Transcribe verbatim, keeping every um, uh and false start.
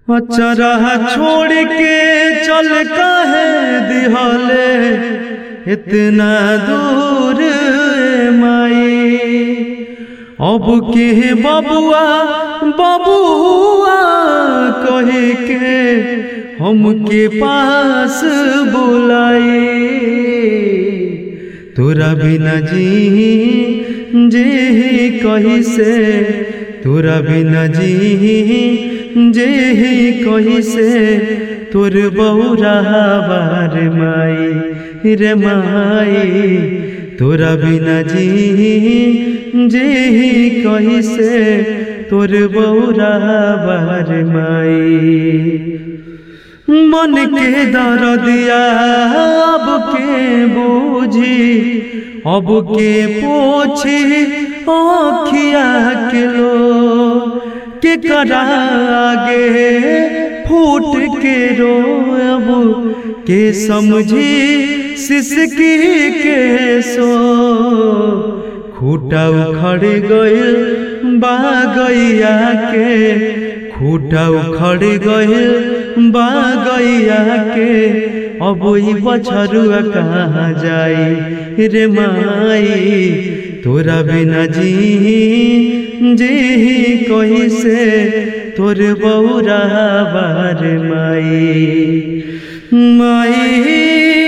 अचरा छोड़ के चल काहे दिहले इतना दूर माई। अब के बबुआ बबुआ कहे के हमके पास बुलाई। तोरा बिना जी जे कही से, तोरा बिना जी जे कही से, तोर बौरा बार माई रे माई। तोरा बिना जी जे कही से, तोर बौरा बार माई। मन के दर्दिया अब के बूझी, अब के पोछी आँखिया के लो के करा आगे फूट के रोब के समझी सिसकी के सो। खूटा उखड़ गइल बागैया के, खूटा उखड़ गइल बागैया के। अब ई बछरुआ कहाँ जाई रे माई। तोरा बिना जी जे कही से, तोर बौरा बार माई माई।